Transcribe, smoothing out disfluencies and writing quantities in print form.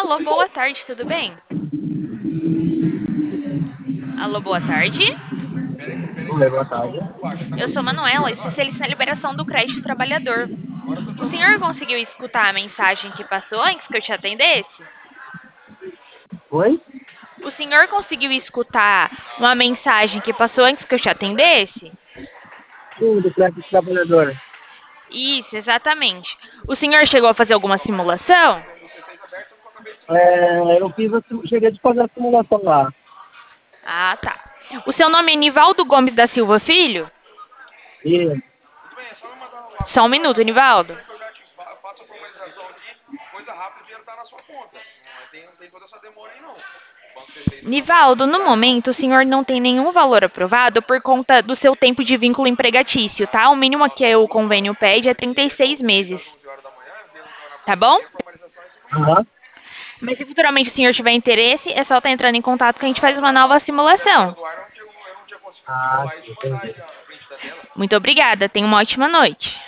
Alô, boa tarde, tudo bem? Alô, boa tarde. Oi, boa tarde. Eu sou Manuela, especialista na liberação do crédito trabalhador. O senhor conseguiu escutar a mensagem que passou antes que eu te atendesse? Oi? O senhor conseguiu escutar uma mensagem que passou antes que eu te atendesse? Sim, do crédito trabalhador. Isso, exatamente. O senhor chegou a fazer alguma simulação? Eu cheguei de fazer a simulação lá. Ah, tá. O seu nome é Nivaldo Gomes da Silva Filho? E, Só um minuto, Nivaldo. Nivaldo, no momento, o senhor não tem nenhum valor aprovado por conta do seu tempo de vínculo empregatício, tá? O mínimo que o convênio pede é 36 meses, tá bom? aham. Mas se futuramente o senhor tiver interesse, é só estar entrando em contato que a gente faz uma nova simulação. Ah, sim, entendi. Muito obrigada, tenha uma ótima noite.